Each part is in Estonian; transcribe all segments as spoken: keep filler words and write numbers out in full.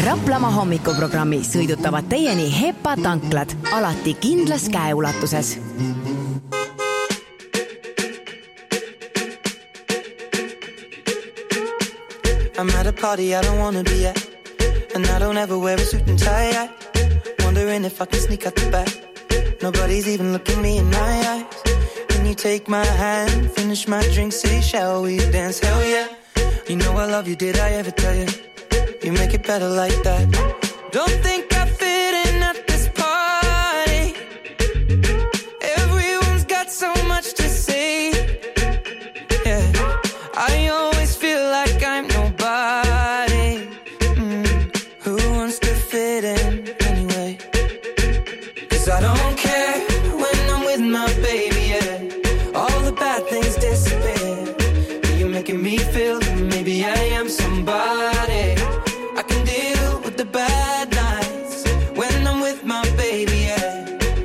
Raplamaa hommikuprogrammi sõidutavad teieni Hepa tanklad, alati kindlas käeulatuses. I'm at a party I don't wanna be at, and I don't ever wear a suit and tie. I wondering if I can sneak out the back. Nobody's even looking me in my eyes. Can you take my hand, finish my drink, say shall we dance? Hell yeah. You know I love you, did I ever tell you? You make it better like that. Don't think I fit in at this party. Everyone's got so much to say. Yeah, I always feel like I'm nobody. Mm. Who wants to fit in anyway? Cause I don't care when I'm with my baby, yeah. All the bad things disappear. You're making me feel that maybe I am somebody. I can deal with the bad nights when I'm with my baby, yeah.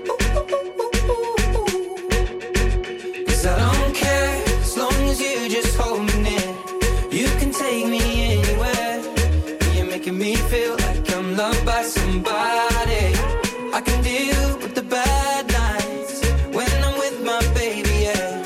Cause I don't care as long as you just hold me near. You can take me anywhere. You're making me feel like I'm loved by somebody. I can deal with the bad nights when I'm with my baby, yeah.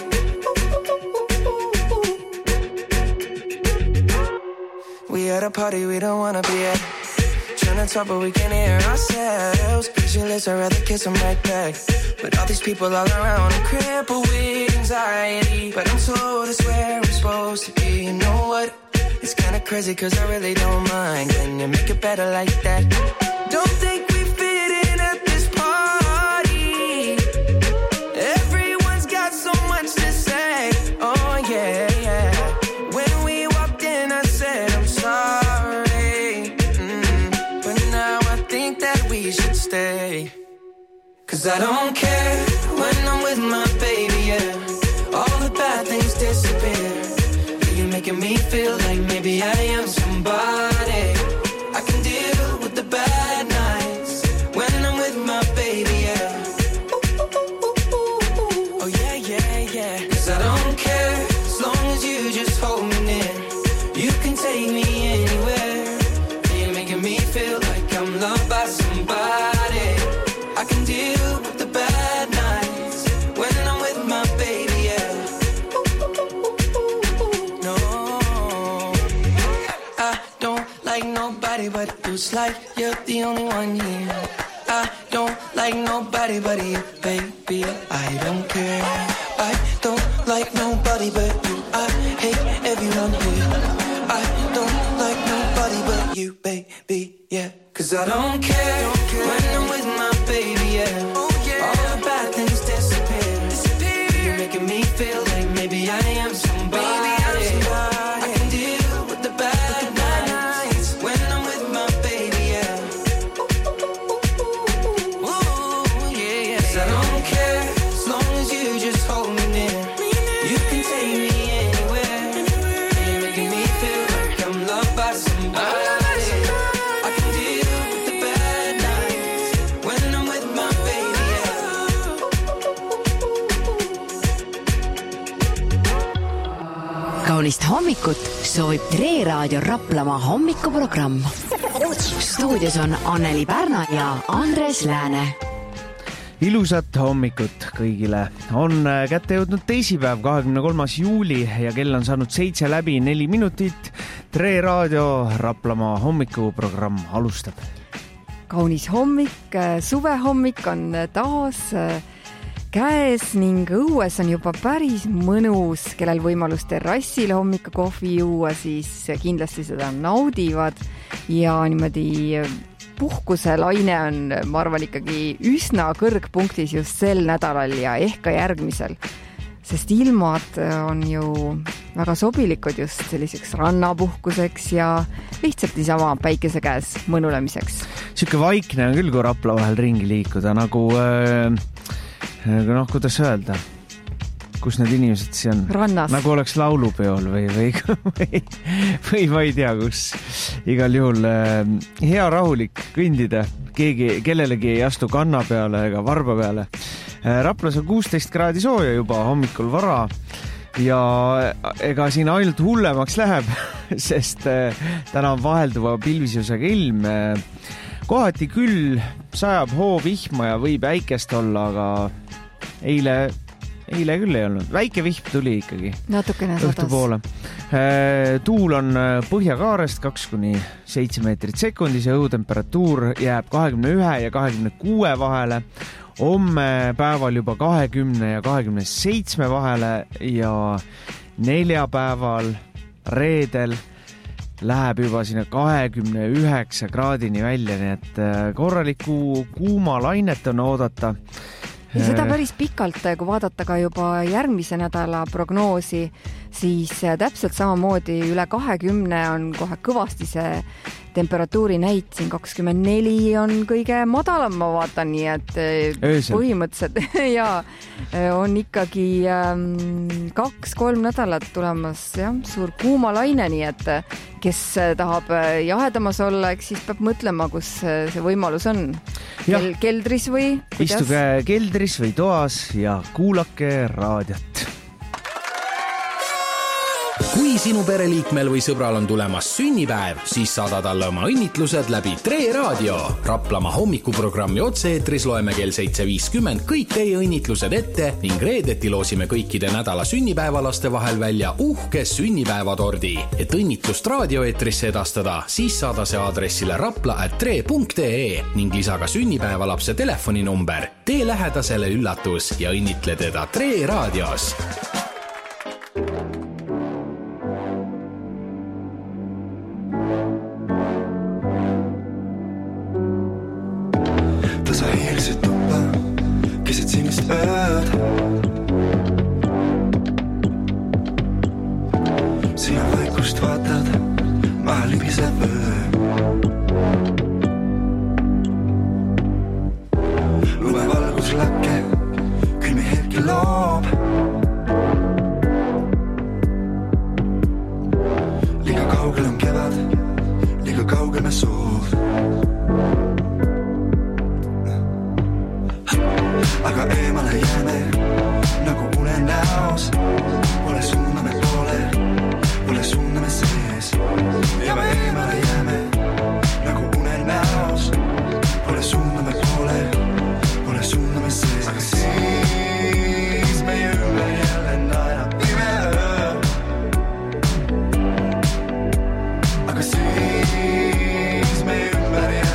We at a party we don't wanna be at. Trying to talk but we can't hear ourselves. Pictureless, I'd rather kiss them right back. But all these people all around, I'm crippled with anxiety. But I'm told it's where I'm supposed to be. You know what? It's kinda crazy cause I really don't mind. Can you make it better like that? Don't think we fit in at this party. Everyone's got so much to say. Oh yeah, yeah. When we walked in I said I'm sorry. Mm. But now I think that we should stay. Cause I don't care when I'm with my baby, yeah. All the bad things disappear. You're making me feel like maybe I am somebody. I can deal with the bad nights when I'm with my baby, yeah. Oh yeah, yeah, yeah. Cause I don't care as long as you just hold me near. You can take me anywhere. You're making me feel like I'm loved by somebody. I can deal with the bad nights when I'm with my baby, yeah. No, I don't like nobody but you. It's like you're the only one here. I don't like nobody but you, baby. I don't care. I don't like nobody but you. I hate everyone here. I don't like nobody but you, baby, yeah. Cause I don't care, don't care. When I'm with my baby, yeah. Oh, yeah. All the bad things disappear. disappear. You're making me feel like maybe I am somebody. Baby, I'm somebody. I can deal with the bad, with the bad nights when I'm with my baby, yeah. Ooh, yeah, yeah. Cause I don't care as long as you just hold me near. You can take me anywhere. You're making me feel like I'm loved by somebody. Kaunist hommikut soovib Tre Raadio Raplamaa hommikuprogramm. Stuudios on Anneli Pärna ja Andres Lääne. Ilusat hommikut kõigile. On kätte jõudnud teisipäev, kahekümne kolmas juuli ja kell on saanud seitse läbi neli minutit. Tre Raadio Raplamaa hommikuprogramm alustab. Kaunis hommik, suvehommik on taas käes ning õues on juba päris mõnus. Kellel võimalus terrassil hommika kohvi juua, siis kindlasti seda naudivad. Ja niimoodi puhkuse laine on, ma arvan, ikkagi üsna kõrgpunktis just sel nädalal ja ehk ka järgmisel. Sest ilmad on ju väga sobilikud just selliseks rannapuhkuseks ja lihtsalt niisama päikese käes mõnulemiseks. Siuke vaikne on küll, kui Rapla vahel ringi liikuda, nagu äh, noh, kuidas öelda, kus need inimesed siin on? Rannas. Nagu oleks laulupeol või, või, või, või ma ei tea, kus. Igal juhul äh, hea rahulik kõndida, keegi, kellelegi ei astu kanna peale ega varba peale. Äh, Raplas on kuusteist kraadi sooja juba hommikul vara ja ega siin ainult hullemaks läheb, sest täna on vahelduva pilvisusega ilm. Kohati küll sajab hoovihma ja võib äikest olla, aga eile, eile küll ei olnud. Väike vihm tuli ikkagi. Natukene sadas. Poole. Tuul on põhjakaarest kaks kuni seitse meetrit sekundis ja õhutemperatuur jääb kahekümne ühe ja kahekümne kuue vahele. Homme päeval juba kahekümne ja kahekümne seitsme vahele ja neljapäeval reedel läheb juba sinna kahekümne üheksa kraadini välja, nii et korralikku kuuma lainet on oodata. Ja seda päris pikalt, kui vaadata ka juba järgmise nädala prognoosi, siis täpselt samamoodi üle kahekümne on kohe kõvasti see temperatuuri näit, siin kakskümmend neli on kõige madalam, ma vaatan, nii et öösel. Põhimõtteliselt ja, on ikkagi kaks-kolm nädalat tulemas jah, suur kuuma laine, nii et kes tahab jahedamas olla, eks siis peab mõtlema, kus see võimalus on. Kel- keldris või? Kuidas? Istuge keldris või toas ja kuulake raadiot. Kui sinu pereliikmel või sõbral on tulemas sünnipäev, siis saada talle oma õnnitlused läbi Tre Raadio. Raplamaa hommikuprogrammi otse-eetris loeme kell seitse viiskümmend kõik teie õnnitlused ette ning reedeti loosime kõikide nädala sünnipäevalaste vahel välja uhke sünnipäevatordi. Et õnnitlust raadioeetrisse edastada, siis saada see aadressile rapla at tre punkt ee ning lisa ka sünnipäevalapse telefoninumber. Tee lähedasele üllatus ja õnnitle teda Tre Raadios. Aga siis meie ümber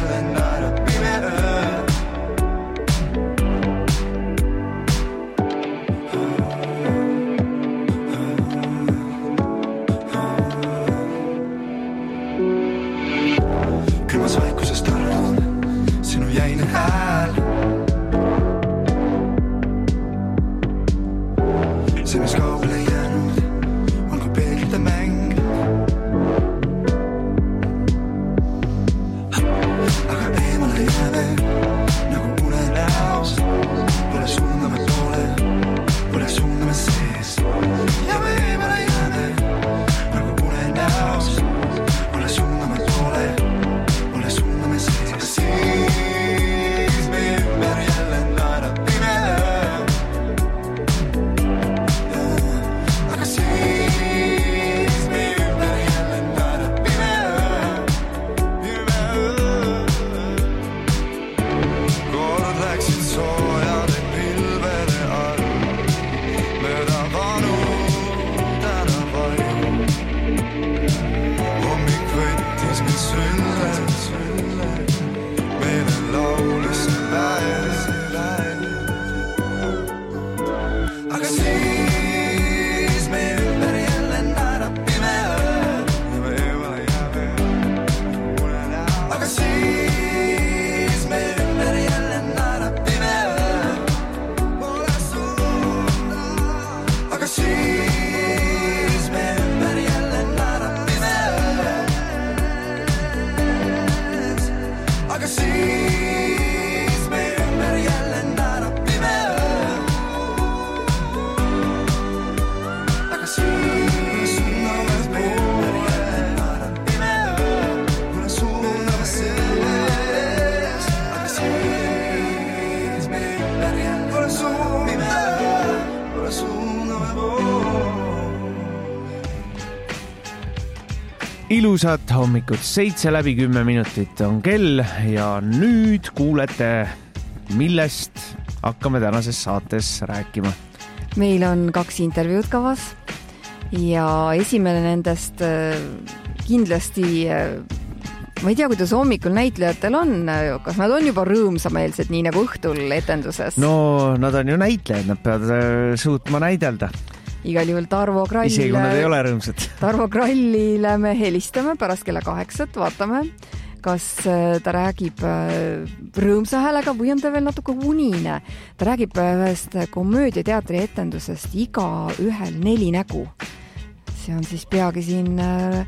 Ilusat hommikut, seitse läbi kümme minutit on kell ja nüüd kuulete, millest hakkame tänases saates rääkima. Meil on kaks intervjuud kavas ja esimene nendest kindlasti, ma ei tea, kuidas hommikul näitlejatel on, kas nad on juba rõõmsameelsed, nii nagu õhtul etenduses? No, nad on ju näitlejad, nad peavad suutma näidelda. Igal juhul Tarvo Krall... Isegi kui nad ei ole rõõmsad. Tarvo Krallile me helistame pärast kella kaheksat, vaatame, kas ta räägib rõõmsa häälega või on ta veel natuke unine. Ta räägib ühest komöödiateatri etendusest Iga ühel neli nägu. See on siis peagi siin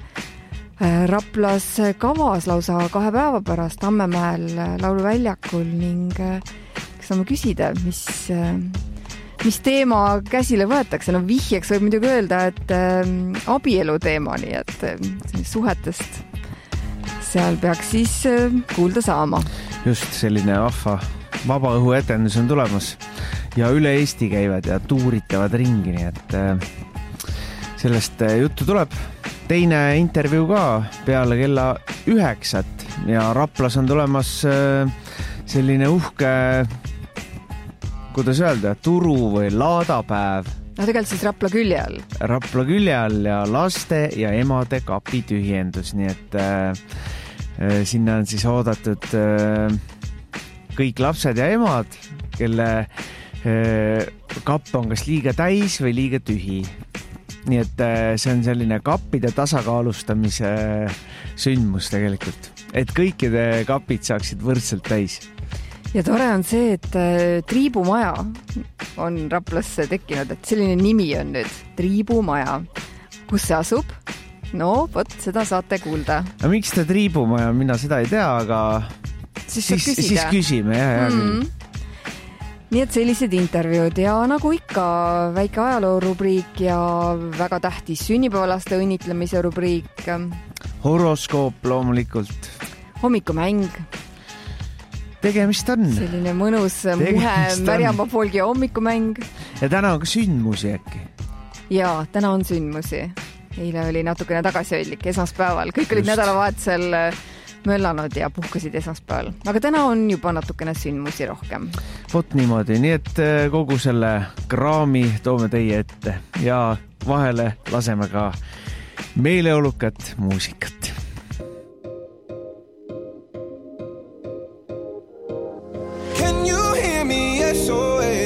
Raplas kavas lausa kahe päeva pärast Tammemäel lauluväljakul ning kas saame küsida, mis... mis teema käsile võetakse? No vihjeks võib muidugi öelda, et äh, abielu teema, nii et äh, suhetest seal peaks siis äh, kuulda saama. Just selline vahva vabaõhu etendus on tulemas ja üle Eesti käivad ja tuuritavad ringi, nii et äh, sellest äh, juttu tuleb. Teine intervjuu ka peale kella üheksat ja Raplas on tulemas äh, selline uhke kuidas öelda, turu või laadapäev. No tegelikult siis Rapla külje all. Rapla külje all ja laste ja emade kapi tühjendus, nii et äh, sinna on siis oodatud äh, kõik lapsed ja emad, kelle äh, kapp on kas liiga täis või liiga tühi. Nii et äh, see on selline kappide tasakaalustamise sündmus tegelikult, et kõikide kapid saaksid võrdselt täis. Ja tore on see, et Triibumaja on Raplasse tekkinud, et selline nimi on nüüd Triibumaja. Kus see asub? No, võt, seda saate kuulda. No, miks ta Triibumaja? Mina seda ei tea, aga siis, siis, siis küsime. Ja, ja, mm. Nii et sellised intervjuud ja nagu ikka väike ajaloorubriik ja väga tähtis sünnipäevalaste õnnitlemise rubriik. Horoskoop loomulikult. Hommikumäng. Tegemist on. Selline mõnus muhe Märjamba folgi hommikumäng. Ja täna on ka sündmusi äkki. Jaa, täna on sündmusi. Eile oli natukene tagasihoidlik esmaspäeval. Kõik olid nädalavahetusel möllanud ja puhkasid esmaspäeval. Aga täna on juba natukene sündmusi rohkem. Vot niimoodi, nii et kogu selle kraami toome teie ette ja vahele laseme ka meeleolukat muusikat. S O S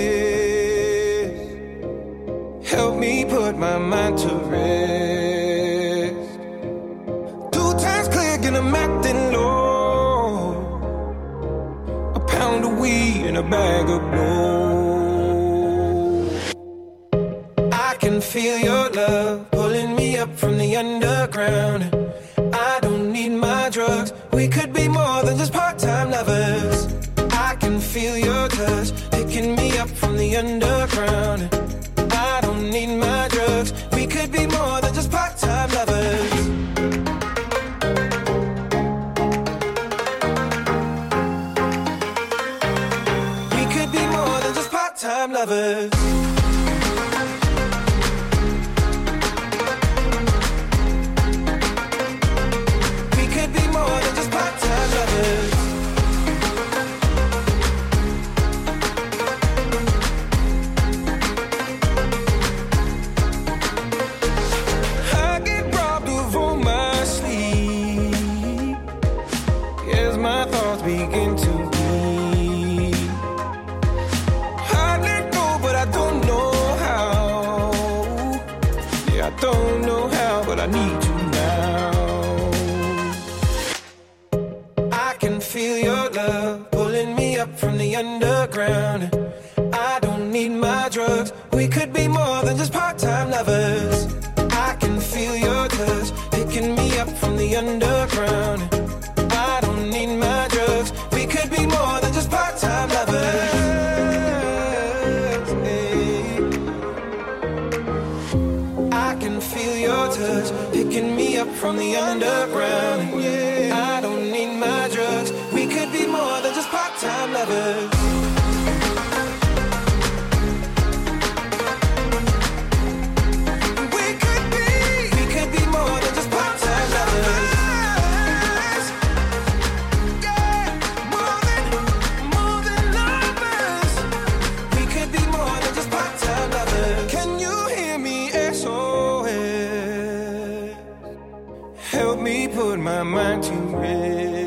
Help me put my mind to rest. Two times click and I'm acting low. A pound of weed and a bag of blow. I can feel your love pulling me up from the underground. I don't need my drugs. We could be more than just part-time lovers. I can feel your touch picking me up from the underground. I don't need my drugs. We could be more than just part-time lovers. We could be more than just part-time lovers. We could be more than just part-time lovers. Begin to be. I let go, but I don't know how. Yeah, I don't know how, but I need you now. I can feel your love pulling me up from the underground. I don't need my drugs. We could be more than just part-time lovers. I can feel your touch picking me up from the underground. I don't need my drugs. We could be more than just part-time lovers. I can feel your touch picking me up from the underground. I don't need my drugs. We could be more than just part-time lovers. We could be, we could be more than just part-time lovers. turn my mind to red.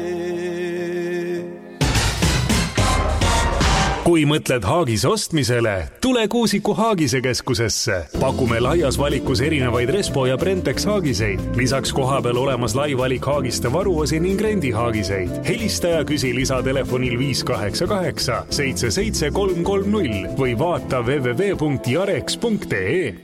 Kui mõtled haagise ostmisele, tule Kuusiku Haagise keskusesse. Pakume laias valikus erinevaid Respo ja Brentex haagiseid. Lisaks koha peal olemas lai valik haagiste varuosi ning rendihaagiseid. Helista ja küsi lisatelefonil viis kaheksa kaheksa seitse seitse kolm kolm null või vaata w w w punkt jarex punkt e e.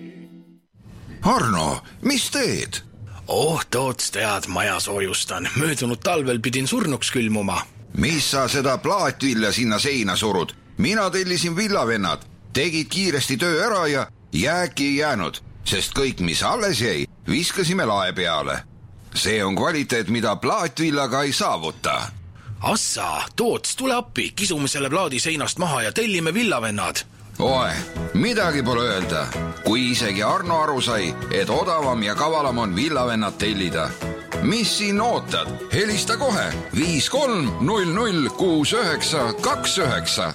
Arno, mis teed? Oh, toots tead, maja soojustan. Möödunud talvel pidin surnuks külmuma. Mis sa seda plaatvilla sinna seina surud? Mina tellisin villavennad, tegid kiiresti töö ära ja jääki ei jäänud, sest kõik, mis alles jäi, viskasime lae peale. See on kvaliteet, mida plaatvillaga ei saavuta. Assa, toots, tule appi, kisume selle plaadi seinast maha ja tellime villavennad. Oe, midagi pole öelda, kui isegi Arno aru sai, et odavam ja kavalam on villavennad tellida. Mis siin ootad? Helista kohe viis kolm null null kuus üheksa kaks üheksa.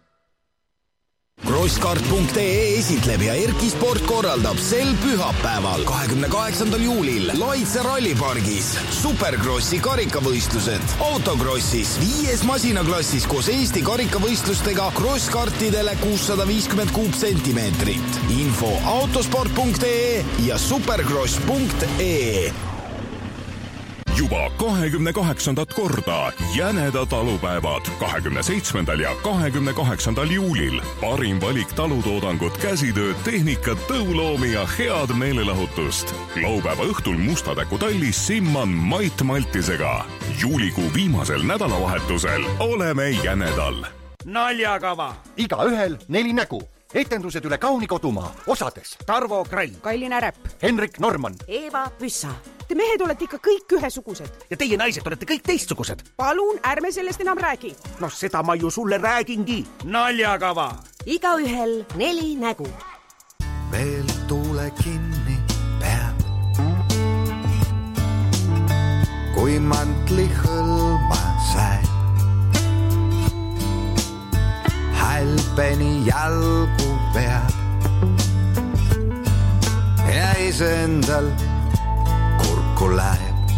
Crosskart punkt e e esitleb ja Erki Sport korraldab sel pühapäeval kahekümne kaheksandal juulil Laitse rallipargis Superkrossi karikavõistlused. Autokrossis viies masinaklassis koos Eesti karikavõistlustega crosskartidele kuussada viiskümmend kuupsentimeetrit. Info autosport punkt e e ja supercross punkt e e. Juba kahekümne kaheksandat korda Jäneda talupäevad kahekümne seitsmendal ja kahekümne kaheksandal juulil. Parim valik talutoodangut, käsitööd, tehnikat, tõuloomi ja head meelelahutust. Laupäeva õhtul Mustatäku tallis Simman Mait Maltisega. Juulikuu viimasel nädalavahetusel oleme Jänedal. Naljakava. Igaühel neli nägu. Etendused üle kauni kodumaa. Osades Tarvo Krall, Kailin Ärep, Henrik Norman, Eeva Püssa. Te mehed olete ikka kõik ühesugused. Ja teie naised olete kõik teistsugused. Palun, ärme sellest enam räägi. No seda ma ju sulle räägingi. Naljakava. Igaühel neli nägu. Veel tuule kinni peab. Kui mantli hõlma sai. Hälpeni jalgu peab. Ja isendal kurku läheb.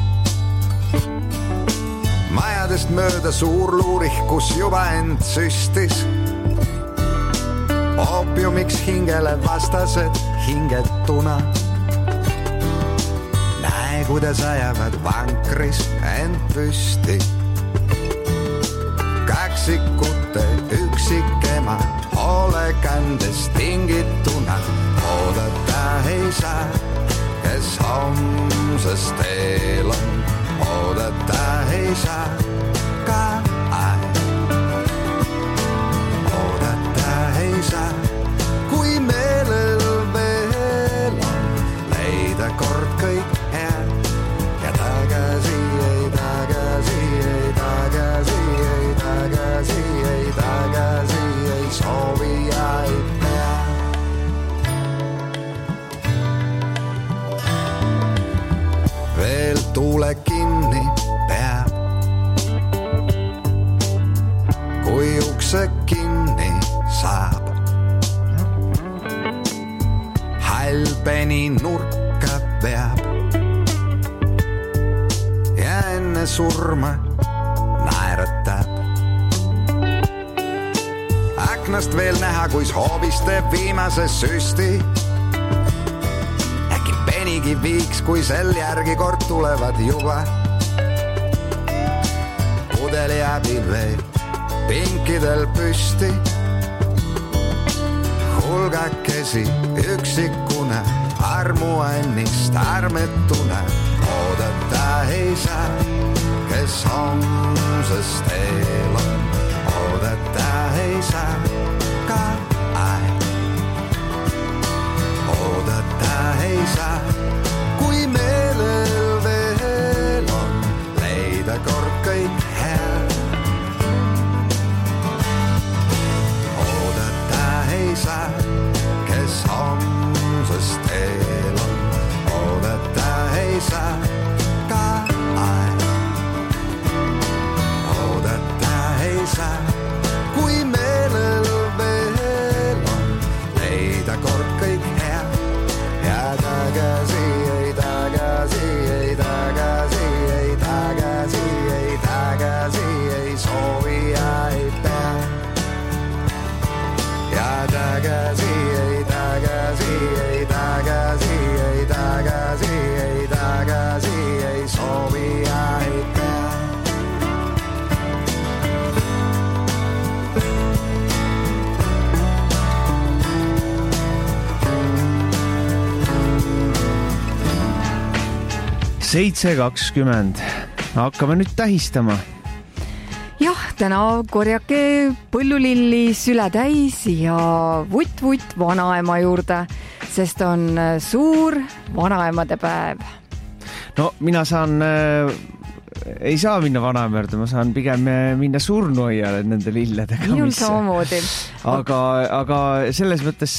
Majadest mööda suur luurih, kus juba end süstis. Opiumiks hingele vastased hingetuna. Näe, kuidas ajavad vankris end püsti. Kaksikute üksikema hoolekandest tingituna. Oodata ei saa, kes homsest teel on. Oodata ei saa ka aeg. Oodata ei saa, kui meelel veel on. Leida kord kõik head ja tagasi ei tagasi ei tagasi ei tagasi ei tagasi ei soovi ja ei pea. Veel tuule kinni peab. Kui ukse kinni saab. Hälpeni nurka peab. Ja enne surma naeratab. Aknast veel näha, kuis hoobis teeb viimase süsti. Äkki penigi viiks, kui sel järgi kord tulevad juba. Pudeli abil veel pinkidel püsti. Hulgakesi üksikuna armuannist armetuna. Oodata ei saa, kes homsest teel on. Oodata ei saa ka aeg. Oodata ei saa, kui meelel veel on. Leida kord kõik head. Oodata ei saa, kes homsest teel on. Oodata ei saa ka aeg. Oodata ei saa, kui meelel veel on. Leida kord kõik head ja tagasi seitse kakskümmend. Hakkame nüüd tähistama. Jah, täna korjake põllulilli süle täis ja vutt-vutt vanaema juurde, sest on suur vanaemade päev. No mina saan, äh, ei saa minna vanaema juurde, ma saan pigem minna surnuaiale nende lilledega. Minul samamoodi. Aga, aga selles mõttes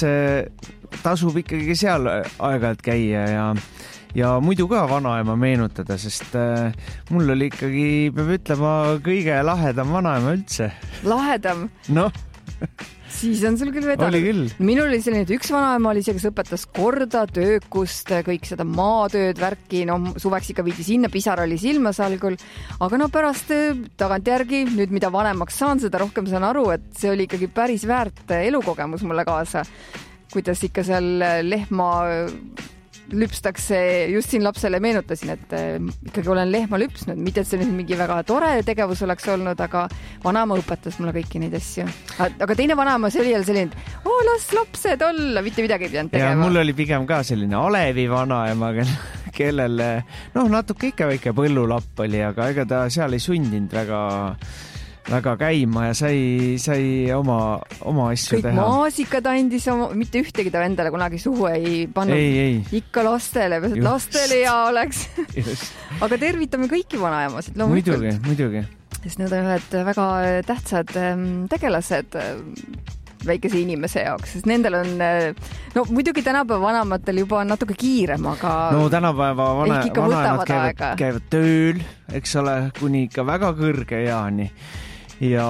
tasub ikkagi seal aeg-ajalt käia ja ja muidu ka vanaema meenutada, sest äh, mul oli ikkagi, peab ütlema, kõige lahedam vanaema üldse. Lahedam? Noh. Siis on sul küll vedanud. Oli küll. Minul oli selline, et üks vanaema oli see, kes õpetas korda, töökust, kõik seda maatööd, värki, no suveks ikka viidi sinna, pisar oli silmas algul, aga no pärast tagantjärgi, nüüd mida vanemaks saan, seda rohkem saan aru, et see oli ikkagi päris väärt elukogemus mulle kaasa, kuidas ikka seal lehma lüpstakse, just siin lapsele meenutasin, et ikkagi olen lehma lüpsnud, mitte et see nüüd mingi väga tore tegevus oleks olnud, aga vanaema õpetas mulle kõiki neid asju. Aga teine vanaema, see oli jälle selline, oo, las lapsed olla, mitte midagi ei pidanud tegema. Ja mul oli pigem ka selline Alevi vanaema, kellel noh, natuke ikka väike põllulapp oli, aga ega ta seal ei sundinud väga väga käima ja sai, sai oma, oma asju kõik teha. Kõik maasikad andis, oma, mitte ühtegi ta endale kunagi suhu ei pannud. Ei, ei. Ikka lastele, et lastele hea oleks. Aga tervitame kõiki vanaemasid. Muidugi, muidugi. Sest need on ühed väga tähtsad tegelased väikese inimese jaoks, sest nendel on, no muidugi tänapäeva vanematel juba on natuke kiirem, aga no tänapäeva vana, vanaemad käivad, käivad tööl, eks ole, kuni ikka väga kõrge jaani. Ja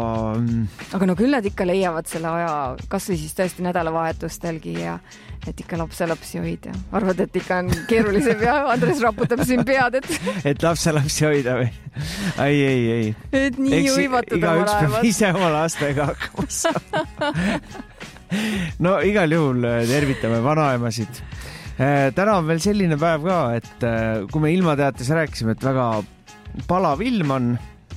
aga no küll nad ikka leiavad selle aja, kas või siis tõesti nädalavahetustelgi ja et ikka lapselapsi hoida. Arvad, et ikka on keerulisem ja Andres raputab siin pead, et et lapselapsi hoida või? Ei, ei, ei. Et nii juhivatud on vanaemad. Iga üks peab ise oma lastega hakkama. No igal juhul tervitame vanaemasid. Täna on veel selline päev ka, et kui me ilmateates rääkisime, et väga palav ilm on,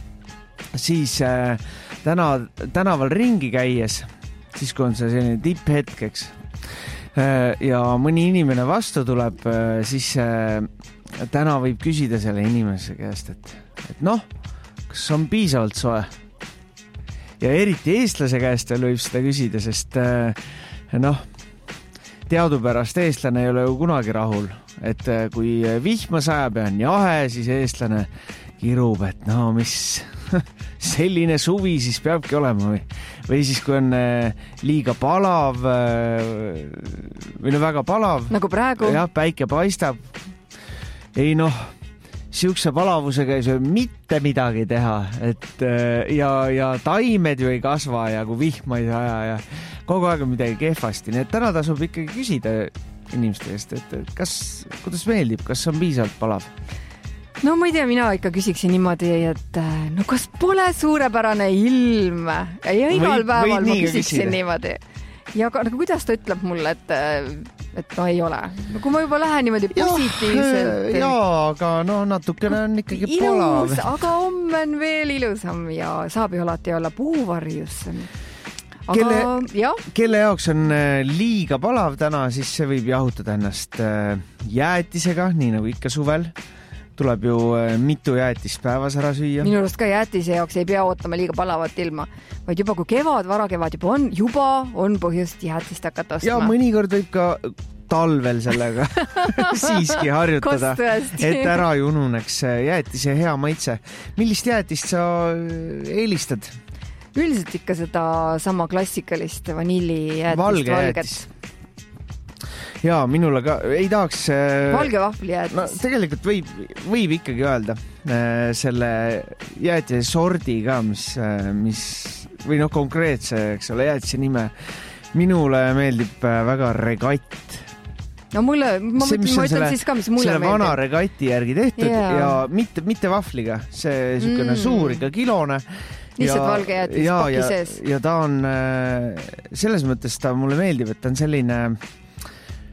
siis äh, täna, tänaval ringi käies, siis kui on see selline tipphetkeks äh, ja mõni inimene vastu tuleb, äh, siis äh, täna võib küsida selle inimese käest, et, et noh, kas on piisavalt soe? Ja eriti eestlase käest veel võib seda küsida, sest äh, noh, teadupärast eestlane ei ole ju kunagi rahul, et äh, kui vihma sajab ja on jahe, siis eestlane kirub, et no mis selline suvi siis peabki olema või, või siis kui on liiga palav või no väga palav. Nagu praegu. Jah, päike paistab. Ei noh, siukse palavusega ei saa mitte midagi teha, et ja, ja taimed ju ei kasva ja kui vihma ei saa ja kogu aeg on midagi kehvasti. Nii et täna tasub ikkagi küsida inimeste eest, et kas, kuidas meeldib, kas on piisavalt palav? No ma ei tea, mina ikka küsiksin niimoodi, et no kas pole suurepärane ilm? Ja igal või, päeval ma küsiksin küsida. Niimoodi. Ja aga, nagu, kuidas ta ütleb mulle, et, et no ei ole? No, kui ma juba lähen niimoodi positiivselt. Jaa, aga no natukene on ikkagi ilus, palav. Aga homme on veel ilusam ja saab ju alati olla puuvarjus. Aga, kelle, ja? kelle jaoks on liiga palav täna, siis see võib jahutada ennast jäätisega, nii nagu ikka suvel. Tuleb ju mitu jäätist päevas ära süüa. Minu arust ka jäätise jaoks ei pea ootama liiga palavat ilma, vaid juba kui kevad, varakevad juba on, juba on põhjust jäätist hakata ostma. Ja mõnikord võib ka talvel sellega siiski harjutada, et ära ei ununeks jäätise hea maitse. Millist jäätist sa eelistad? Üldiselt ikka seda sama klassikalist vanilli jäätist, valge jäätis. Jaa, minule ka ei tahaks... Valge vahvli jäätis. No, tegelikult võib, võib ikkagi öelda selle jäätise sordi ka, mis, mis või noh, konkreetse, eks ole, jäätise nime. Minule meeldib väga regatt. No mulle, ma, see, ma ütlen siis ka, mis mulle selle meeldib. Selle vana regatti järgi tehtud yeah. ja mitte, mitte vahvliga. See sükene mm. suur, ikka kilone. Lihtsalt valge jäätis ja, paki ja, sees. Ja ta on, selles mõttes ta mulle meeldib, et ta on selline...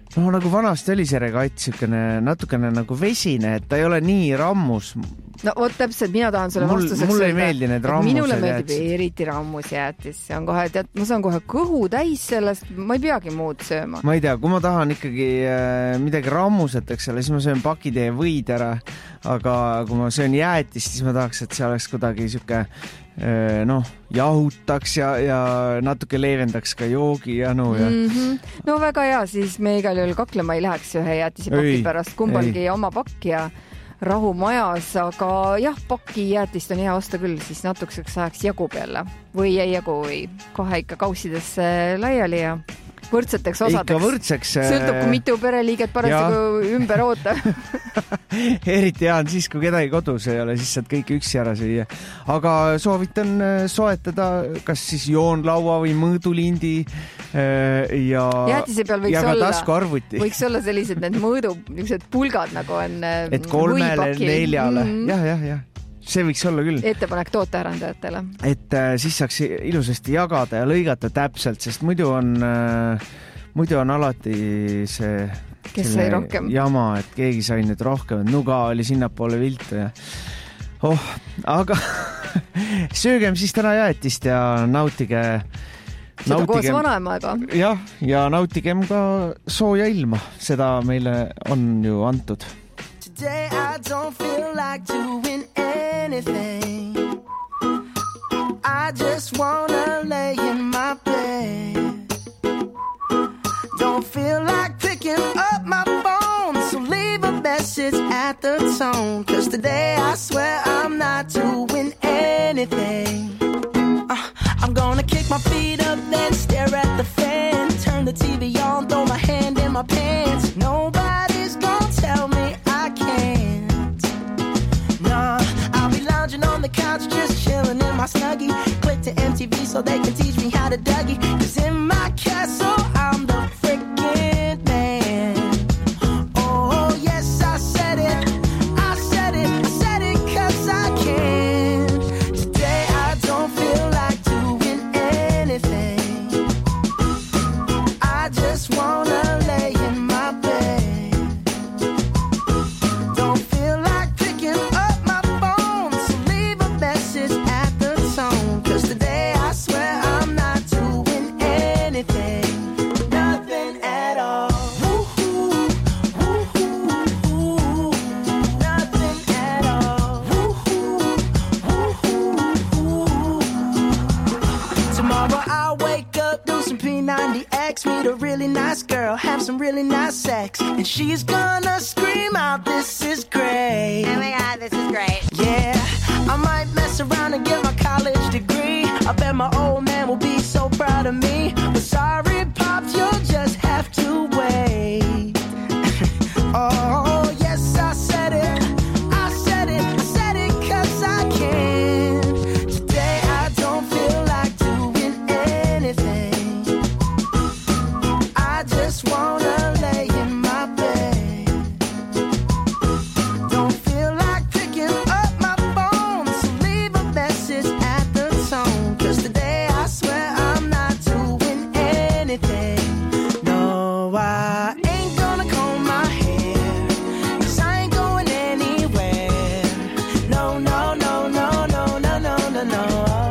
no nagu vanasti oli see regatt siukene natukene nagu vesine, et ta ei ole nii rammus. No vot täpselt, mina tahan sulle mul, vastuseks mul ei meeldi need rammused minule meeldib jäätis. Eriti rammusjäätis. See on kohe, tead, ma saan kohe kõhu täis sellest, ma ei peagi muud sööma. Ma ei tea, kui ma tahan ikkagi äh, midagi rammuset, eks ole, siis ma söön pakitee võid ära, aga kui ma söön jäätist, siis ma tahaks, et see oleks kuidagi siuke äh, noh, jahutaks ja, ja natuke leevendaks ka joogijanu ja... mm -hmm. No väga hea, siis me igal juhul kaklema ei läheks ühe jäätise paki pärast, kumbalgi ei. Oma pakk ja rahu majas, aga jah, paki jäätist on hea osta küll, siis natukeseks ajaks jagub jälle või ei jagu või kohe ikka kaussidesse laiali ja võrdseteks osadeks. Ikka võrdseks. Sõltub, kui mitu pereliiget parasjagu ümber oota. Eriti hea on siis, kui kedagi kodus ei ole, siis saad kõik üksi ära süüa. Aga soovitan soetada kas siis joonlaua või mõõdulindi ja, jäätise peal võiks ja ka olla, taskuarvuti. Võiks olla sellised need mõõdu, niisugused pulgad nagu on et kolmele, võipakil. neljale. Mm-hmm. Jah, jah, jah. See võiks olla küll. Ettepanek tootearendajatele. Et äh, siis saaks ilusasti jagada ja lõigata täpselt, sest muidu on, äh, muidu on alati see kes sai rohkem jama, et keegi sai nüüd rohkem, et nuga oli sinnapoole viltu ja oh, aga söögem siis täna jäätist ja nautige seda nautigem, koos vanaemaga. Jah, ja nautigem ka sooja ilma, seda meile on ju antud. Today I don't feel like doing anything. I just wanna lay in my bed. Don't feel like picking up my phone, so leave a message at the tone. Cause today I swear I'm not doing anything. uh, I'm gonna kick my feet up, then stare at the fan. Turn the T V on, throw my hand in my pants. Nobody's gonna tell me I can't. Nah, I'll be lounging on the couch, just chilling in my Snuggie. Click to M T V so they can teach me how to Dougie. Cause in my castle I'm the freaking man. Oh yes, I said it, I said it, I said it cause I can. Today I don't feel like doing anything. I just wanna lay in my bed. Don't feel like picking up my phone, so leave a message at the tone. Cause today I swear I'm not doing anything. Nothing at all. Woo-hoo, woo-hoo, woo-hoo. Nothing at all. Woo-hoo, woo-hoo, woo-hoo. Tomorrow I'll wake up, do some P ninety X, meet a really nice girl, have some really nice sex, and she's gonna scream out, this is great. Oh my god, this is great. Yeah, I might mess around and get my college degree. I bet my old man will be so proud of me. But sorry, Pops, you'll just have to wait. Oh, yes, I said it, I said it, I said it cause I can. Today I don't feel like doing anything. I just wanna lay in my bed. Don't feel like picking up my phone, so leave a message at the tone. Cause today I swear I'm not doing anything. No, I ain't gonna comb my hair, cause I ain't going anywhere. No, no, no, no, no, no, no, no, no.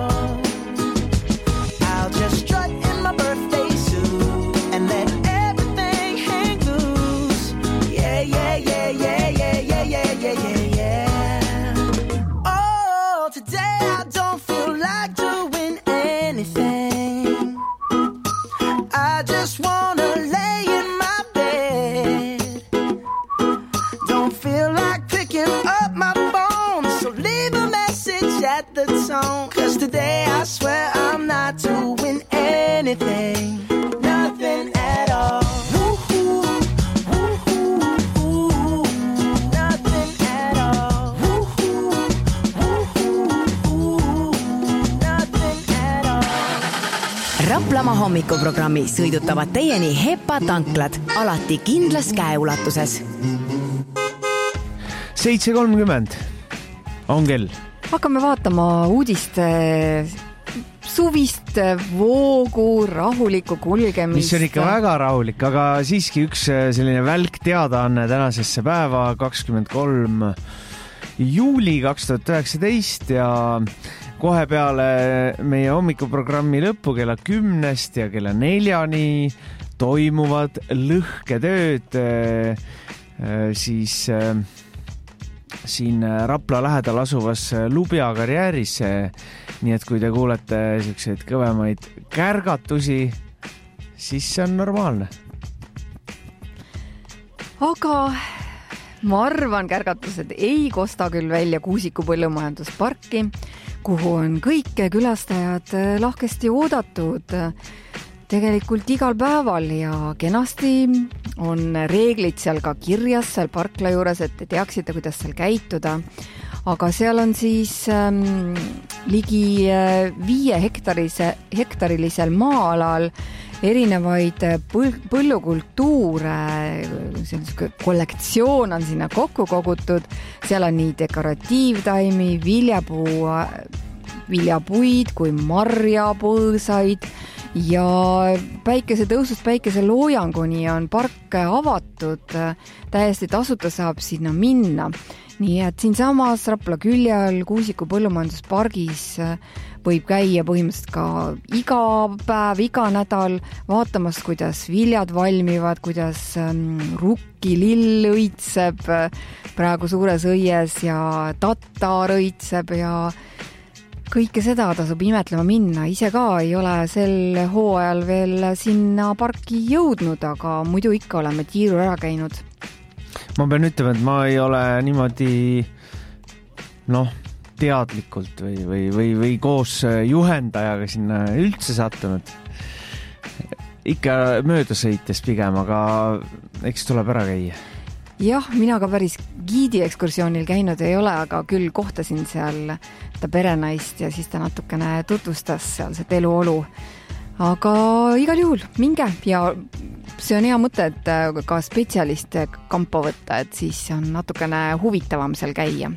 I'll just strut in my birthday suit and let everything hang loose. Yeah, yeah, yeah, yeah, yeah, yeah, yeah, yeah, yeah, yeah. Oh, today I don't feel like doing anything. I just wanna lay in my bed. Don't feel like picking up my phone, so leave a message at the tone. Cause today I swear I'm not doing anything. Nothing at all. Woo-hoo, woo-hoo, woo-hoo. Nothing at all. Woo-hoo, woo-hoo, woo-hoo. Nothing at all. Raplamaa hommikuprogrammi sõidutavad teieni Hepa tanklad, alati kindlas käeulatuses. seitse kolmkümmend on kell. Hakkame vaatama uudiste suvist voogu, rahulikku kulgemist. Mis on ikka väga rahulik, aga siiski üks selline välk teadaanne tänasesse päeva, kakskümmend kolm juuli kaks tuhat üheksateist ja kohe peale meie hommikuprogrammi lõppu kella kümnest ja kella neljani toimuvad lõhketööd siis siin Rapla lähedal asuvas Lubja karjääris, nii et kui te kuulete selliseid kõvemaid kärgatusi, siis see on normaalne. Aga ma arvan, kärgatused ei kosta küll välja Kuusiku põllumajandusparki, kuhu on kõik külastajad lahkesti oodatud tegelikult igal päeval ja kenasti on reeglid seal ka kirjas seal parkla juures, et te teaksite, kuidas seal käituda. Aga seal on siis ähm, ligi viie hektarise, hektarilisel maa-alal erinevaid põl- põllukultuure, kollektsioon on sinna kokku kogutud. Seal on nii dekoratiivtaimi, viljapuu, viljapuid kui marjapõõsaid ja päikese tõusust päikese loojanguni on park avatud, täiesti tasuta saab sinna minna. Nii et siin samas Rapla külje all Kuusiku põllumajanduspargis võib käia põhimõtteliselt ka iga päev, iga nädal vaatamas, kuidas viljad valmivad, kuidas rukki lill õitseb praegu suures õies ja tatar õitseb ja kõike seda tasub imetlema minna. Ise ka ei ole sel hooajal veel sinna parki jõudnud, aga muidu ikka oleme tiiru ära käinud. Ma pean ütlema, et ma ei ole niimoodi noh, teadlikult või, või, või, või koos juhendajaga sinna üldse sattunud. Ikka mööda sõites pigem, aga eks tuleb ära käia. Jah, mina ka päris giidi ekskursioonil käinud ei ole, aga küll kohtasin seal ta perenaist ja siis ta natukene tutvustas sealset eluolu. Aga igal juhul minge ja see on hea mõte, et ka spetsialist kampo võtta, et siis on natukene huvitavam seal käia.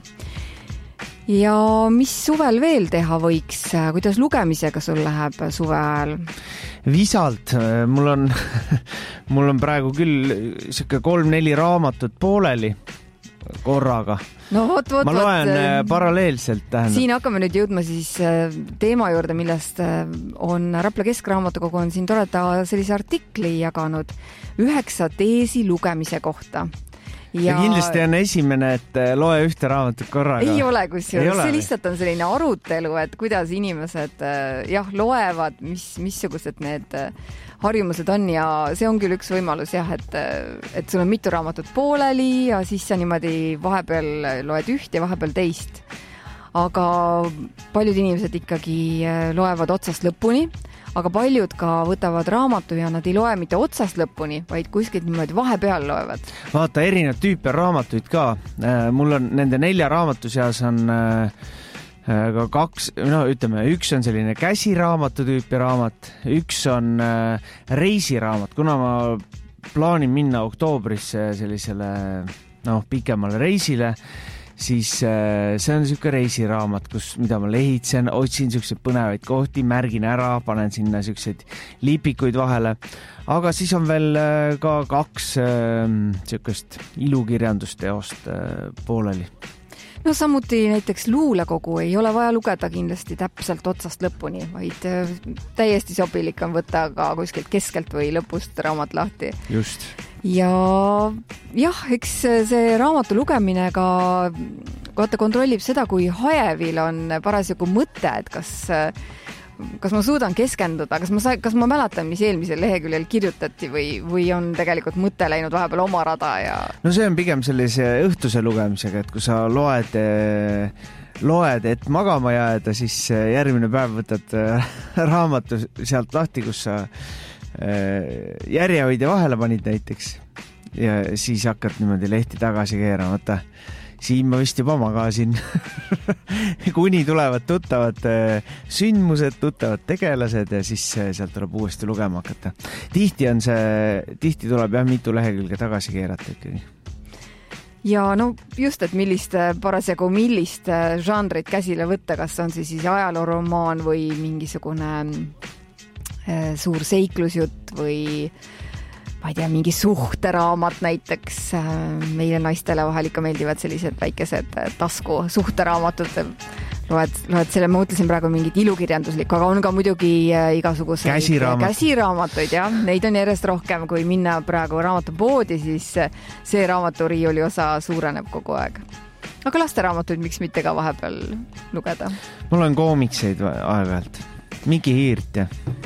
Ja mis suvel veel teha võiks? Kuidas lugemisega sul läheb suve ajal? Visalt. Mul on, mul on praegu küll siuke kolm-neli raamatut pooleli korraga. No vot, vot, ma loen vot, paralleelselt. Tähendab. Siin hakkame nüüd jõudma siis teema juurde, millest on Rapla Keskraamatukogu on siin toreda sellise artikli jaganud üheksa teesi lugemise kohta. Ja... ja kindlasti on esimene, et loe ühte raamatut korraga. Ei ole kusjuures, see lihtsalt on selline arutelu, et kuidas inimesed jah, loevad, mis, missugused need harjumused on ja see on küll üks võimalus jah, et, et sul on mitu raamatut pooleli ja siis sa niimoodi vahepeal loed üht ja vahepeal teist. Aga paljud inimesed ikkagi loevad otsast lõpuni, aga paljud ka võtavad raamatu ja nad ei loe mitte otsast lõpuni, vaid kuskilt niimoodi vahepeal loevad. Vaata, erinevad tüüpe raamatuid ka. Mul on nende nelja raamatu seas on ka kaks, no ütleme, üks on selline käsiraamatu tüüpi raamat, üks on reisiraamat, kuna ma plaanin minna oktoobris sellisele noh, pikemale reisile, siis see on siuke reisiraamat, kus, mida ma lehitsen, otsin siukseid põnevaid kohti, märgin ära, panen sinna siukseid lipikuid vahele. Aga siis on veel ka kaks siukest ilukirjandusteost pooleli. No samuti näiteks luulekogu ei ole vaja lugeda kindlasti täpselt otsast lõpuni, vaid täiesti sobilik on võtta ka kuskilt keskelt või lõpust raamat lahti. Just. Ja jah, eks see raamatu lugemine ka vaata kontrollib seda, kui hajevil on parasjagu mõte, et kas, kas ma suudan keskenduda, kas ma, sa, kas ma mäletan, mis eelmisel leheküljel kirjutati või, või on tegelikult mõte läinud vahepeal oma rada ja... No see on pigem sellise õhtuse lugemisega, et kui sa loed, loed, et magama jääda, siis järgmine päev võtad raamatu sealt lahti, kus sa järjehoidja vahele panid näiteks ja siis hakkad niimoodi lehti tagasi keerama, võtta siin ma vist juba magasin kuni tulevad tuttavad sündmused, tuttavad tegelased ja siis sealt tuleb uuesti lugema hakata. Tihti on see, tihti tuleb jah mitu lehekülge tagasi keerata ikkagi. ja no just, et millist, parasjagu millist žanrit käsile võtta, kas on see siis ajalooromaan või mingisugune suur seiklusjutt või ma ei tea, mingi suhteraamat näiteks. Meile naistele vahel ikka meeldivad sellised väikesed tasku suhteraamatud. Loed, loed selle, ma mõtlesin praegu mingit ilukirjanduslikku, aga on ka muidugi igasuguseid Käsiraamat. käsiraamatuid, jah. Neid on järjest rohkem, kui minna praegu raamatupoodi, siis see raamaturiiuli osa suureneb kogu aeg. Aga lasteraamatuid miks mitte ka vahepeal lugeda? Mul on koomikseid aeg-ajalt. Miki Hiirt ja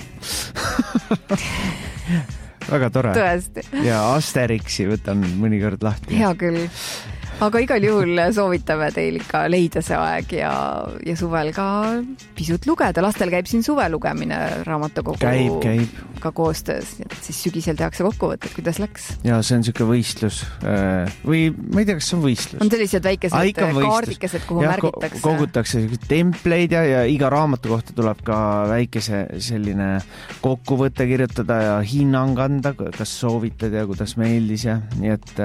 väga tore. Tõesti. Ja Asterixi võtan mõnikord lahti. Hea küll. Aga igal juhul soovitame teil ikka leida see aeg ja, ja suvel ka pisut lugeda. Lastel käib siin suve lugemine raamatukogu käib, käib. ka koostöös. Siis sügisel tehakse kokkuvõtted, kuidas läks. Ja see on siuke võistlus. Või ma ei tea, kas see on võistlus. On sellised väikesed kaardikesed, kuhu ja, märgitakse. Kogutakse templeid ja, ja iga raamatu kohta tuleb ka väikese selline kokkuvõtte kirjutada ja hinnang anda, kas soovitad ja kuidas meeldis ja nii et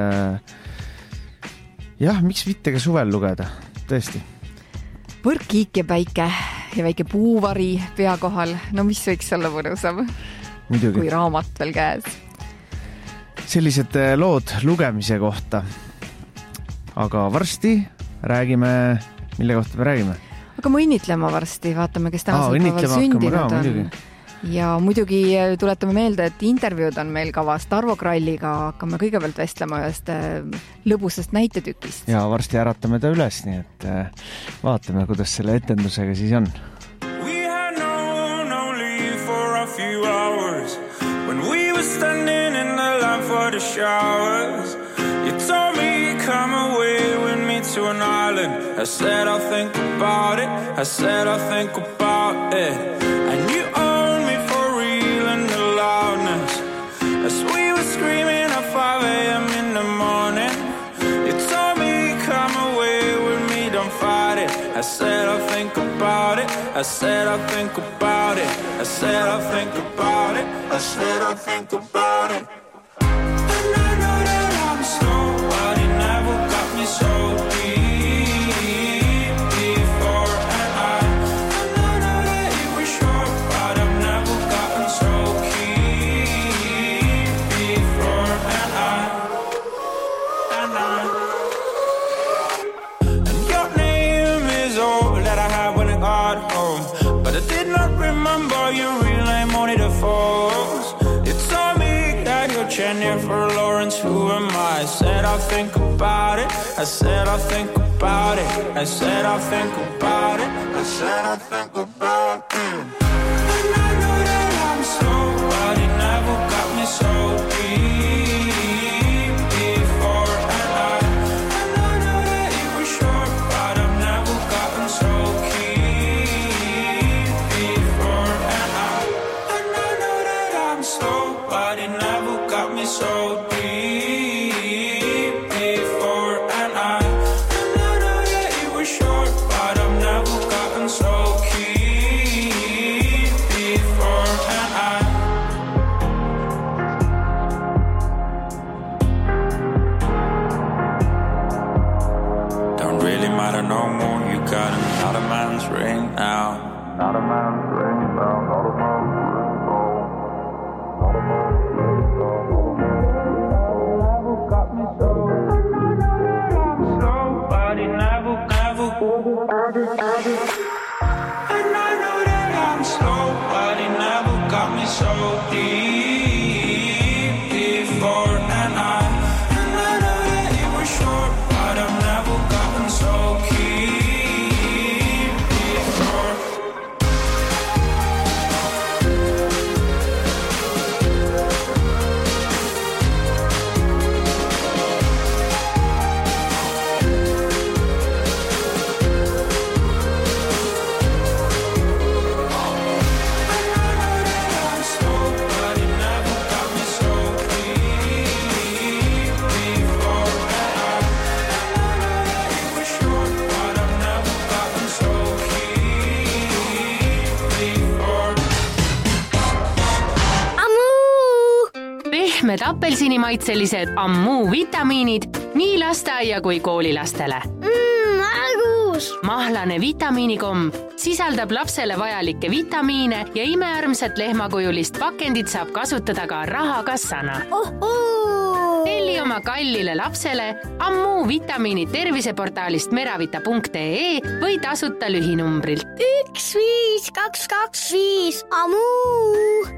jah, miks mitte ka suvel lugeda, tõesti. Võrkkiik ja päike ja väike puuvari pea kohal. No mis võiks olla mõnusam, muidugi. Kui raamat veel käes. Sellised lood lugemise kohta. Aga varsti räägime, mille kohta me räägime? Aga ma õnnitlema varsti, vaatame, kes tänasel päeval sündinud on. Muidugi. Ja muidugi tuletame meelde, et intervjuud on meil kavas Tarvo Kralliga. Hakkame kõigepealt vestlema ühest lõbusast näitetükist. Ja varsti äratame ta üles, nii et vaatame, kuidas selle etendusega siis on. We had known only for a few hours when we were standing in the line for the showers. You told me come away with me to an island. I said I'll think about it. I said I'll think about it. And you as we were screaming at five a.m. in the morning. You told me come away with me, don't fight it. I said I'll think about it. I said I'll think about it. I said I'll think about it. I said I'll think about it. And I know that I'm slow, but it never got me so deep before. And I, and I know that you were short, but I've never gotten so keen before. And I, and I, and your name is all that I had when I got home, but I did not remember your real name, only the photos. You told me that you're Jennifer Lawrence, who am I? I said I'll think about it. I said I'll think about it. I said I'll think about it. I said I'll think about it. And I know that I'm slow, but it never got me so deep before. And I, and I know that you were short, but I've never gotten so keen before. And I, and I know that I'm slow, but it never got me so deep. No more, you got not a man's ring now. Not a man's ring now. Not a man's ring now. Not a man's ring now. Never got me so. I'm so, but it never, never. And I know that I'm slow, but it never got me so deep before. And I, and I know that you were short, but I've never gotten so keen. Apelsinimaitselised Ammu vitamiinid nii lasteaia kui koolilastele. Mmm, argus! Mahlane vitamiinikomb sisaldab lapsele vajalikke vitamiine ja imearmsat lehmakujulist pakendit saab kasutada ka rahakassana. Oh, oh. Telli oma kallile lapsele Ammu vitamiinid terviseportaalist meravita punkt ee või tasuta lühinumbrilt. üks viis kaks kaks viis Ammu!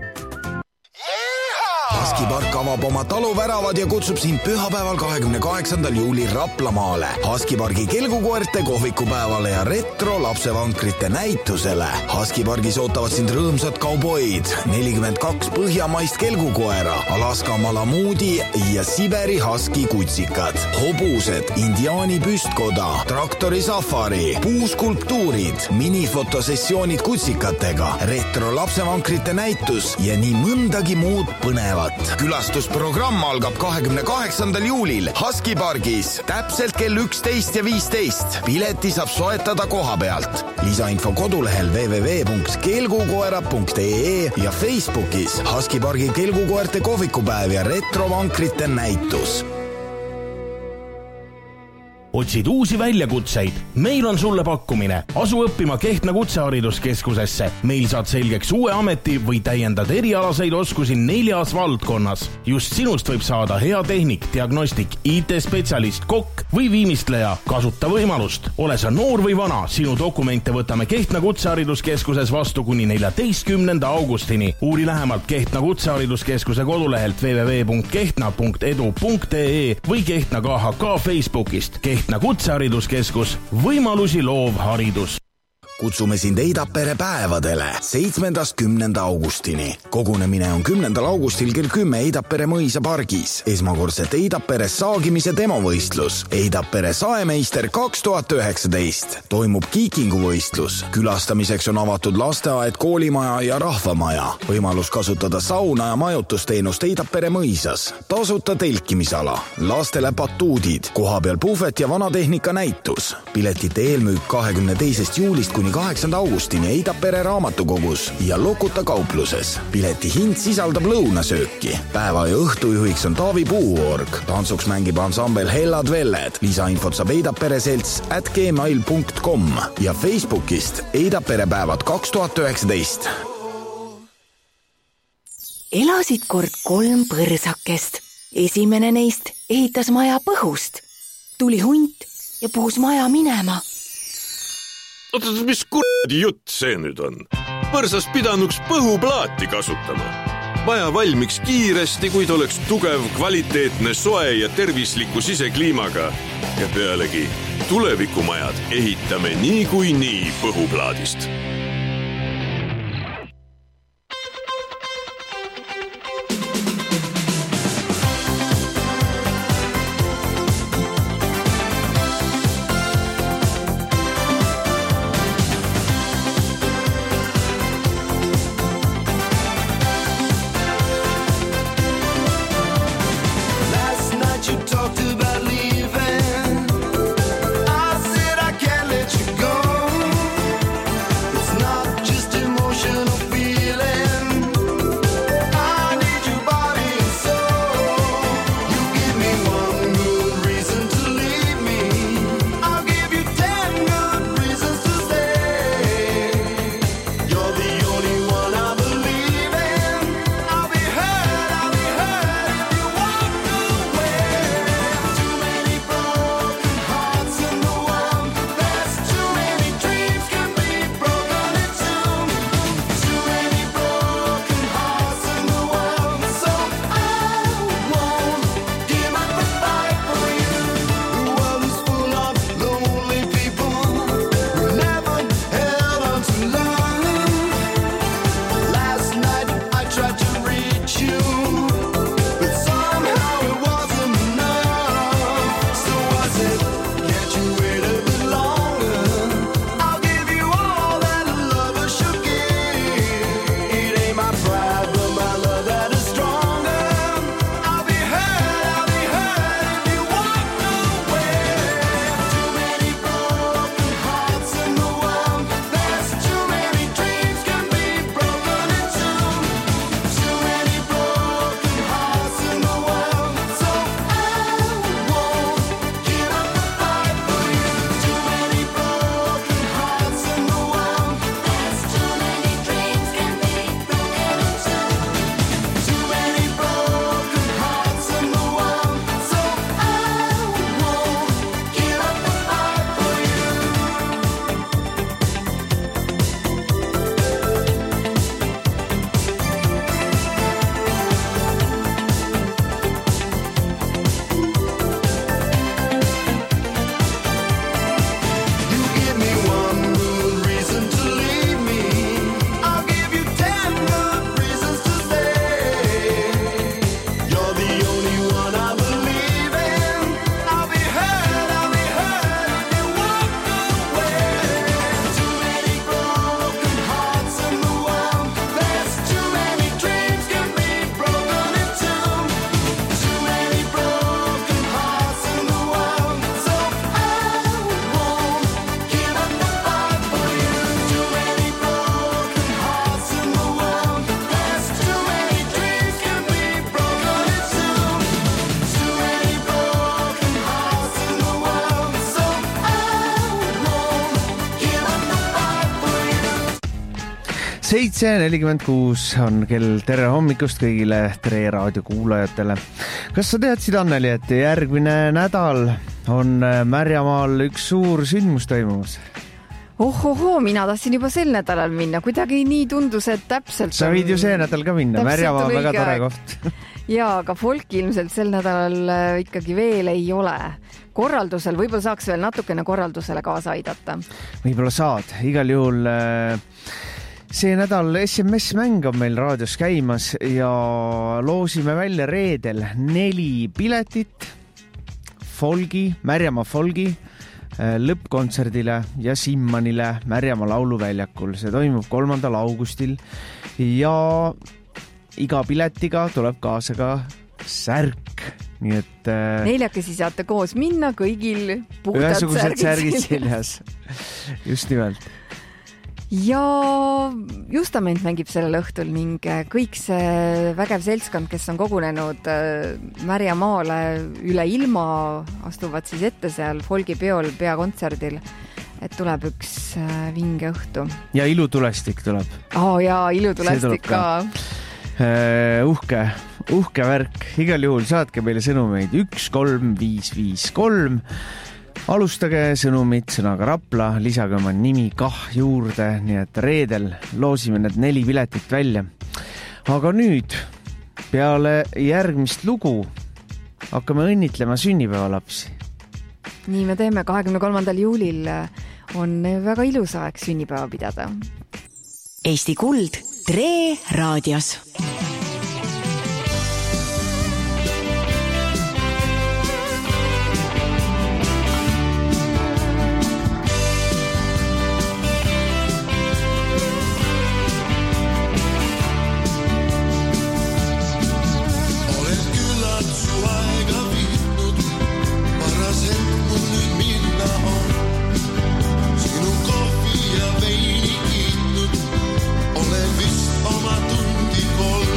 Haskipark avab oma taluväravad ja kutsub sind pühapäeval kahekümne kaheksandal juulil Raplamaale. Haskipargi kelgukoerte kohvikupäevale ja retro lapsevankrite näitusele. Haskipargis ootavad sind rõõmsad kauboid, nelikümmend kaks põhjamaist kelgukoera, Alaska Malamuudi ja Siberi Husky kutsikad, hobused, indiaani püstkoda, traktori safari, puuskulptuurid, minifotosessioonid kutsikatega, retro lapsevankrite näitus ja nii mõndagi muud põnevat. Külastusprogramm algab kahekümne kaheksandal juulil Haskipargis täpselt kell üksteist ja viisteist. Pileti saab soetada koha pealt. Lisainfo kodulehel w w w punkt kelgukoera punkt ee ja Facebookis Haskipargi kelgukoerte kohvikupäev ja retrovankrite näitus. Otsid uusi väljakutseid? Meil on sulle pakkumine. Asu õppima Kehtna kutsehariduskeskusesse. Meil saad selgeks uue ameti või täiendad erialaseid oskusi neljas valdkonnas. Just sinust võib saada hea tehnik, diagnostik, I T-spetsialist, kokk või viimistleja. Kasuta võimalust. Ole sa noor või vana, sinu dokumente võtame Kehtna kutsehariduskeskuses vastu kuni neljateistkümnenda augustini. Uuri lähemalt Kehtna kutsehariduskeskuse kodulehelt w w w punkt kehtna punkt edu punkt ee või Kehtna K H K Facebookist. Kehtna kutsehariduskeskus, võimalusi loov haridus. Kutsume sind Eidapere päevadele seitsmendast kümnenda augustini. Kogunemine on kümnendal augustil kell kümme Eidapere mõisa pargis. Esmakordselt Eidapere saagimise demovõistlus. Eidapere saemeister kaks tuhat üheksateist. Toimub kiikinguvõistlus. Külastamiseks on avatud lasteaed, koolimaja ja rahvamaja. Võimalus kasutada sauna ja majutusteenust Eidapere mõisas. Tasuta telkimisala. Lastele batuudid. Kohapeal puhvet ja vanatehnika näitus. Piletite eelmüük kahekümne teisest juulist kuni kaheksanda augustini Eidapere raamatukogus ja Lokuta kaupluses. Pileti hind sisaldab lõunasööki. Päeva ja õhtujuhiks on Taavi Puuorg. Tantsuks mängib ansambel Hellad Velled. Lisainfot saab Eidapere selts at gmail punkt com ja Facebookist Eidapere päevad kaks tuhat üheksateist. Elasid kord kolm põrsakest. Esimene neist ehitas maja põhust. Tuli hunt ja puhus maja minema. Oota, mis kuradi jutt see nüüd on? Põrsas pidanuks põhuplaati kasutama. Maja valmiks kiiresti, kuid oleks tugev, kvaliteetne, soe ja tervisliku sisekliimaga. Ja pealegi, tulevikumajad ehitame nii kui nii põhuplaadist. It's not seitse nelikümmend kuus on kell. Tere hommikust kõigile Tre raadio kuulajatele. Kas sa teadsid, Anneli, et järgmine nädal on Märjamaal üks suur sündmus toimumas? Ohohoo, mina tahtsin juba sel nädalal minna. Kuidagi nii tundus, et täpselt... Sa võid ju see nädal ka minna. Märjamaa on väga tore koht. Jaa, aga folki ilmselt sel nädalal ikkagi veel ei ole. Korraldusel, võib-olla saaks veel natukene korraldusele kaasa aidata. Võib-olla saad. Igal juhul see nädal S M S-mäng on meil raadios käimas ja loosime välja reedel neli piletit folgi, Märjamaa folgi lõppkontserdile ja Simmanile Märjamaa lauluväljakul. See toimub kolmandal augustil ja iga piletiga tuleb kaasa ka särk. Nii et neljakesi saate koos minna, kõigil puhtad särgid, särgid seljas. Just nimelt. Ja Justament mängib sellel õhtul ning kõik see vägev seltskond, kes on kogunenud Märjamaale üle ilma, astuvad siis ette seal folgipeol peakontserdil, et tuleb üks vinge õhtu. Ja ilutulestik tuleb. Oh, ja ilutulestik ka. Uh, uhke, uhke värk. Igal juhul saatke meile sõnumeid üks kolm viis viis kolm. Alustage sõnumit sõnaga Rapla, lisage oma nimi kah juurde, nii et reedel loosime need neli piletit välja. Aga nüüd, peale järgmist lugu, hakkame õnnitlema sünnipäevalapsi. Nii me teeme, kahekümne kolmandal juulil on väga ilus aeg sünnipäeva pidada. Eesti Kuld Tre raadios. Olen vist oma tundi kolm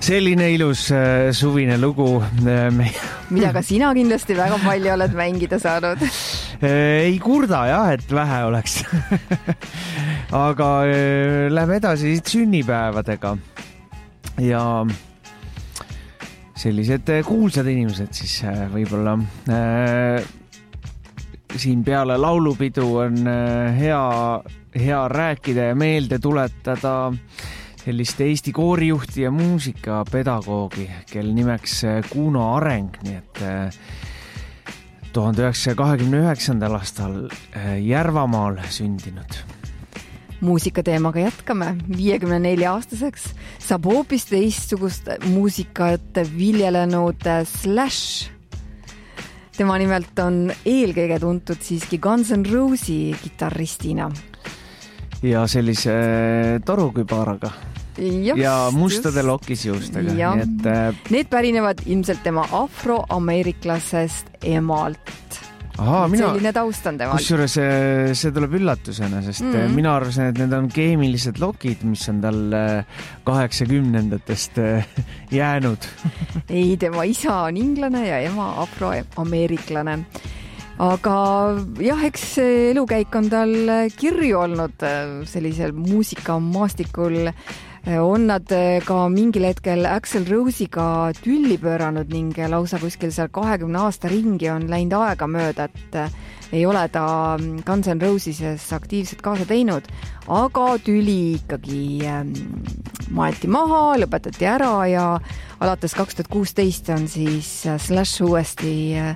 selline ilus suvine lugu. Mida ka sina kindlasti väga palju oled mängida saanud. Ei kurda jah, et vähe oleks. Aga lähme edasi sünnipäevadega. Ja sellised kuulsad inimesed siis võib-olla äh, siin peale laulupidu on hea, hea rääkida ja meelde tuletada sellist Eesti koorijuhti ja muusikapedagoogi, kel nimeks Kuno Areng, nii et tuhande üheksasaja kahekümne üheksandal aastal Järvamaal sündinud. Muusikateemaga jätkame. viiekümne nelja aastaseks saab hoopis teistsugust muusikat viljelenud Slash. Tema nimelt on eelkõige tuntud siiski Guns N' Rosesi kitarristina. Ja sellise torukübaraga. Just, ja mustade lokisjuustega. Ja. Nii et, need pärinevad ilmselt tema afroameeriklasest emalt. Aha, mina, selline taust on temal. Kusjuures see, see tuleb üllatusena, sest mm. mina arvasin, et need on keemilised lokid, mis on tal kaheksakümnendatest jäänud. Ei, tema isa on inglane ja ema afroameeriklane. Aga jah, eks elukäik on tal kirju olnud sellisel muusikamaastikul. On nad ka mingil hetkel Axl Rose'iga tülli pööranud ning lausa kuskil seal kahekümne aasta ringi on läinud aega mööda, et ei ole ta Guns N' Roses aktiivselt kaasa teinud, aga tüli ikkagi maeti maha, lõpetati ära ja alates kaks tuhat kuusteist on siis Slash uuesti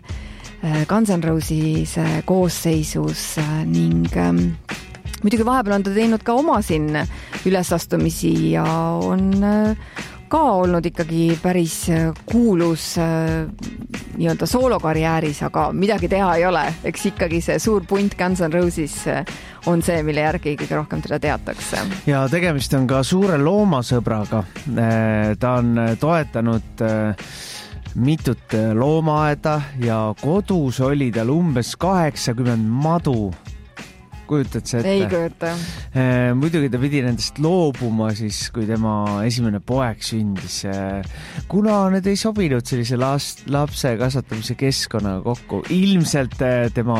Guns N' Roses koosseisus ning muidugi vahepeal on ta teinud ka oma siin ülesastumisi ja on ka olnud ikkagi päris kuulus nii-öelda soolokarjääris, aga midagi teha ei ole. Eks ikkagi see suur punt Guns N' Roses on see, mille järgi kõige rohkem teda teatakse. Ja tegemist on ka suure loomasõbraga. Ta on toetanud mitut loomaaeda ja kodus oli tal umbes kaheksakümmend madu. Kujutad see ette? Ei kujuta. Muidugi ta pidi nendest loobuma siis, kui tema esimene poeg sündis. Kuna need ei sobinud sellise lapse kasvatamise keskkonnaga kokku, ilmselt tema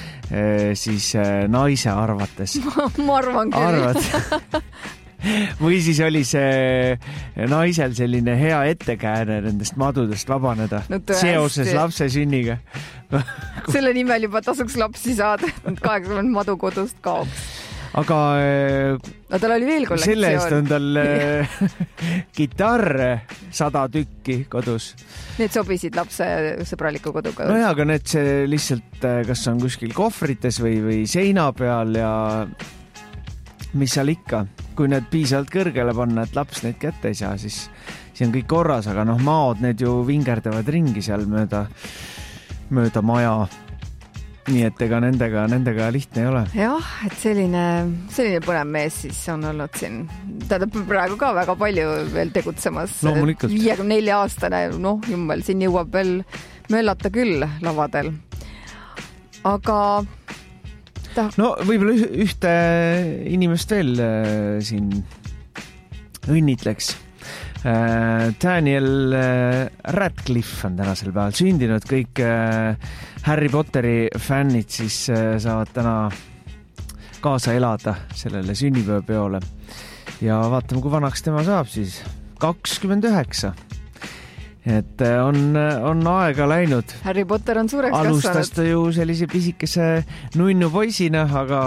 siis naise arvates. Ma arvan küll. Või siis oli see naisel selline hea ettekääne nendest madudest vabaneda no, seoses lapse sünniga. Selle nimel juba tasuks lapsi saada, kaheksakümmend madu kodust kaoks. Aga no, tal oli veel kollektsioon. Selle eest on tal kitarre sada tükki kodus. Need sobisid lapse sõbraliku koduga. No ja, aga need see lihtsalt, kas on kuskil kohvrites või, või seina peal ja mis seal ikka, kui need piisavalt kõrgele panna, et laps neid kätte ei saa, siis, siis on kõik korras, aga noh, maod need ju vingerdavad ringi seal mööda, mööda maja. Nii et ega nendega, nendega lihtne ei ole. Jah, et selline, selline põnev mees siis on olnud siin. Ta on praegu ka väga palju veel tegutsemas. Loomulikult. viiekümne nelja aastane, noh, jummel, siin jõuab veel möllata küll lavadel. Aga no võib-olla ühte inimest veel äh, siin õnnitleks. Äh, Daniel äh, Radcliffe on tänasel päeval sündinud. Kõik äh, Harry Potteri fännid siis äh, saavad täna kaasa elada sellele sünnipäevapeole. Ja vaatame, kui vanaks tema saab siis. kakskümmend üheksa. Et on, on aega läinud. Harry Potter on suureks kasvanud. Alustas ta ju sellise pisikese nunnu poisina, aga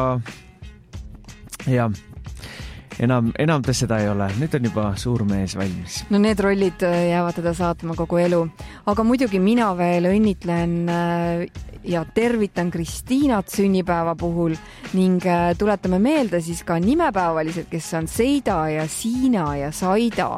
ja, enam, enam ta seda ei ole. Nüüd on juba suur mees valmis. No need rollid jäävad teda saatma kogu elu. Aga muidugi mina veel õnnitlen ja tervitan Kristiinat sünnipäeva puhul ning tuletame meelde siis ka nimepäevalised, kes on Seida ja Siina ja Saida.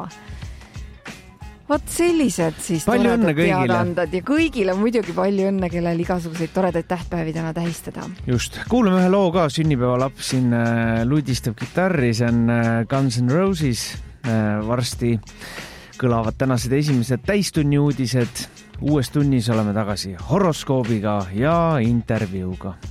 Vot sellised siis palju toredad teadandad ja kõigile muidugi palju õnne, kellel igasuguseid toredaid tähtpäevi täna tähistada. Just, kuulame ühe loo ka, sünnipäevalaps siin ludistab kitarri, see on Guns N' Roses. Varsti kõlavad tänased esimesed täistunni uudised. Uues tunnis oleme tagasi horoskoobiga ja intervjuuga.